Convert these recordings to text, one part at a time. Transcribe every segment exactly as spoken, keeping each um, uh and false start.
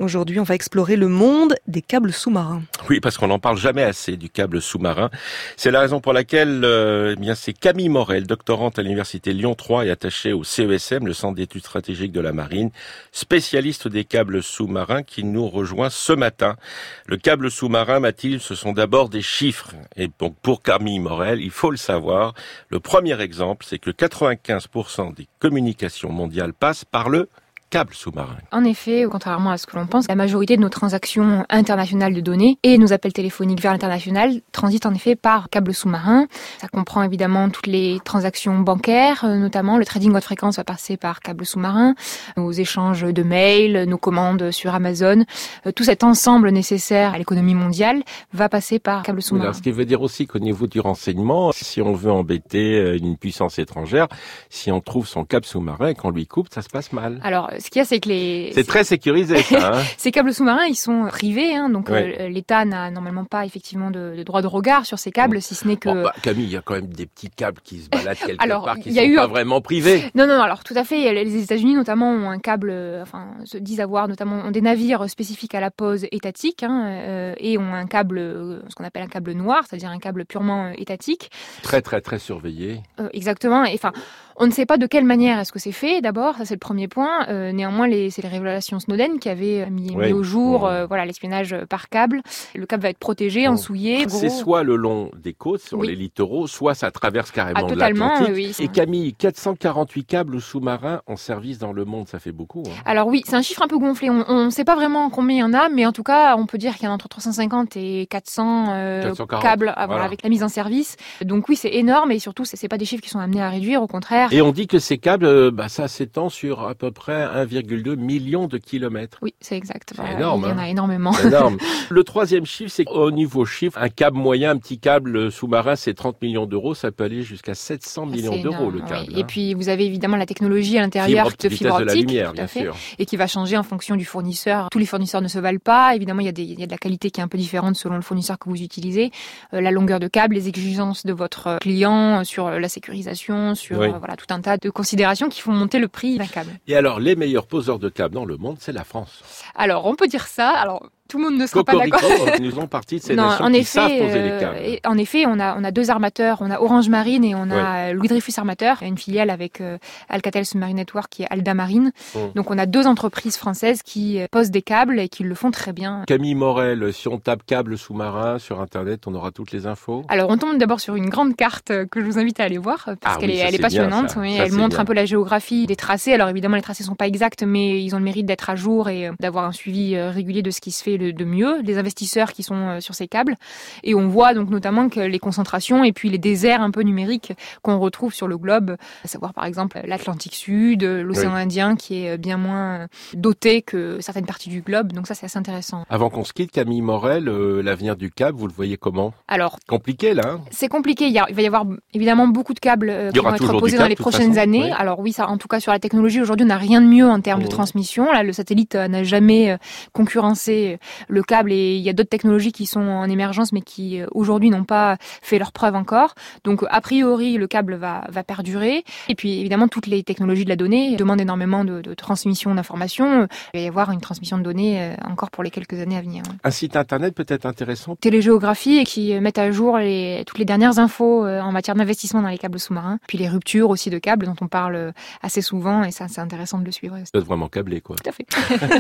Aujourd'hui, on va explorer le monde des câbles sous-marins. Oui, parce qu'on n'en parle jamais assez du câble sous-marin. C'est la raison pour laquelle euh, eh bien, c'est Camille Morel, doctorante à l'université Lyon trois et attachée au C E S M, le Centre d'études stratégiques de la marine, spécialiste des câbles sous-marins, qui nous rejoint ce matin. Le câble sous-marin, Mathilde, ce sont d'abord des chiffres. Et donc pour Camille Morel, il faut le savoir, le premier exemple, c'est que quatre-vingt-quinze pour cent des communications mondiales passent par le câble sous-marin. En effet, contrairement à ce que l'on pense, la majorité de nos transactions internationales de données et nos appels téléphoniques vers l'international transitent en effet par câble sous-marin. Ça comprend évidemment toutes les transactions bancaires, notamment le trading haute fréquence va passer par câble sous-marin, nos échanges de mails, nos commandes sur Amazon, tout cet ensemble nécessaire à l'économie mondiale va passer par câble sous-marin. Alors, ce qui veut dire aussi qu'au niveau du renseignement, si on veut embêter une puissance étrangère, si on trouve son câble sous-marin et qu'on lui coupe, ça se passe mal. Alors, ce qu'il y a, c'est que les... C'est très sécurisé, ça. Hein. Ces câbles sous-marins, ils sont privés, hein, donc ouais. euh, l'État n'a normalement pas effectivement de, de droit de regard sur ces câbles, si ce n'est que... Bon, bah, Camille, il y a quand même des petits câbles qui se baladent quelque alors, part, qui y a sont eu... pas vraiment privés. Non, non, alors tout à fait. Les États-Unis, notamment, ont un câble, euh, enfin, se disent avoir notamment ont des navires spécifiques à la pose étatique, hein, euh, et ont un câble, euh, ce qu'on appelle un câble noir, c'est-à-dire un câble purement euh, étatique. Très, très, très surveillé. Euh, exactement. Et enfin, on ne sait pas de quelle manière est-ce que c'est fait. D'abord, ça c'est le premier point. Euh, néanmoins, les, c'est les révélations Snowden qui avaient mis, oui. mis au jour, mmh. euh, voilà, l'espionnage par câble. Le câble va être protégé, mmh. ensouillé. C'est gros. soit le long des côtes, sur oui. les littoraux, soit ça traverse carrément ah, de l'Atlantique. Oui, et Camille, quatre cent quarante-huit câbles sous-marins en service dans le monde, ça fait beaucoup. Hein. Alors oui, c'est un chiffre un peu gonflé. On ne sait pas vraiment combien il y en a, mais en tout cas, on peut dire qu'il y en a entre trois cent cinquante et quatre cents euh, quatre cent quarante, câbles voilà. voilà, avec la mise en service. Donc oui, c'est énorme et surtout, c'est, c'est pas des chiffres qui sont amenés à réduire, au contraire. Et on dit que ces câbles, bah, ça s'étend sur à peu près un virgule deux million de kilomètres. Oui, c'est exact. C'est voilà, énorme. Il y en a hein. énormément. C'est énorme. Le troisième chiffre, c'est qu'au niveau chiffre, un câble moyen, un petit câble sous-marin, c'est trente millions d'euros. Ça peut aller jusqu'à sept cents millions c'est d'euros, énorme, le câble. Oui. Hein. Et puis, vous avez évidemment la technologie à l'intérieur fibre, de fibre optique, de la lumière, tout bien à fait, sûr. et qui va changer en fonction du fournisseur. Tous les fournisseurs ne se valent pas. Évidemment, il y a, des, il y a de la qualité qui est un peu différente selon le fournisseur que vous utilisez. Euh, la longueur de câble, les exigences de votre client sur la sécurisation, sur oui. euh, voilà tout un tas de considérations qui font monter le prix d'un câble. Et alors, les meilleurs poseurs de câbles dans le monde, c'est la France. Alors, on peut dire ça. Alors, tout le monde ne sera Cocorico, pas d'accord. nous faisons partie de ces non, nations en qui effet, savent poser euh, les câbles. Et en effet, on a, on a deux armateurs. On a Orange Marine et on a ouais. Louis Dreyfus Armateur. Il y a une filiale avec euh, Alcatel Submarine Network qui est Alda Marine. Mmh. Donc, on a deux entreprises françaises qui posent des câbles et qui le font très bien. Camille Morel, si on tape câble sous-marin sur Internet, on aura toutes les infos. Alors, on tombe d'abord sur une grande carte que je vous invite à aller voir parce ah, qu'elle oui, est, elle est passionnante. Bien, oui, ça, elle montre bien. un peu la géographie des tracés. Alors, évidemment, les tracés sont pas exacts, mais ils ont le mérite d'être à jour et d'avoir un suivi régulier de ce qui se fait de mieux. Les investisseurs qui sont sur ces câbles. Et on voit donc notamment que les concentrations et puis les déserts un peu numériques qu'on retrouve sur le globe, à savoir par exemple l'Atlantique Sud, l'océan oui. Indien qui est bien moins doté que certaines parties du globe. Donc ça, c'est assez intéressant. Avant qu'on se quitte, Camille Morel, euh, l'avenir du câble, vous le voyez comment ? Alors, compliqué là. Hein c'est compliqué. Il, y a, il va y avoir évidemment beaucoup de câbles euh, qui vont être posés dans les prochaines façon, années. Oui. Alors oui, ça, en tout cas sur la technologie, aujourd'hui, on n'a rien de mieux en termes mmh. de transmission. Là, le satellite euh, n'a jamais euh, concurrencé le câble et il y a d'autres technologies qui sont en émergence mais qui euh, aujourd'hui n'ont pas fait leurs preuves encore. Donc a priori, le câble va, va perdurer. Et puis évidemment, toutes les technologies de la donnée demandent énormément de, de transmission d'informations. Il va y avoir une transmission de données euh, encore pour les quelques années à venir. Un site internet peut-être intéressant. Télégéographie et qui mettent à jour les, toutes les dernières infos euh, en matière d'investissement dans les câbles sous-marins. Puis les ruptures aussi de câbles dont on parle assez souvent et ça c'est intéressant de le suivre. Vous êtes vraiment câblé quoi. Tout à fait.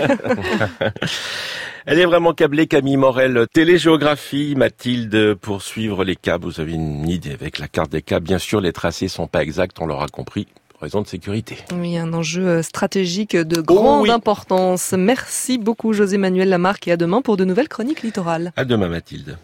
Elle est vraiment câblée, Camille Morel. Télégéographie, Mathilde, pour suivre les câbles. Vous avez une idée avec la carte des câbles. Bien sûr, les tracés sont pas exacts, on l'aura compris. Raison de sécurité. Oui, un enjeu stratégique de grande oh oui. importance. Merci beaucoup José Manuel Lamarque et à demain pour de nouvelles chroniques littorales. À demain Mathilde.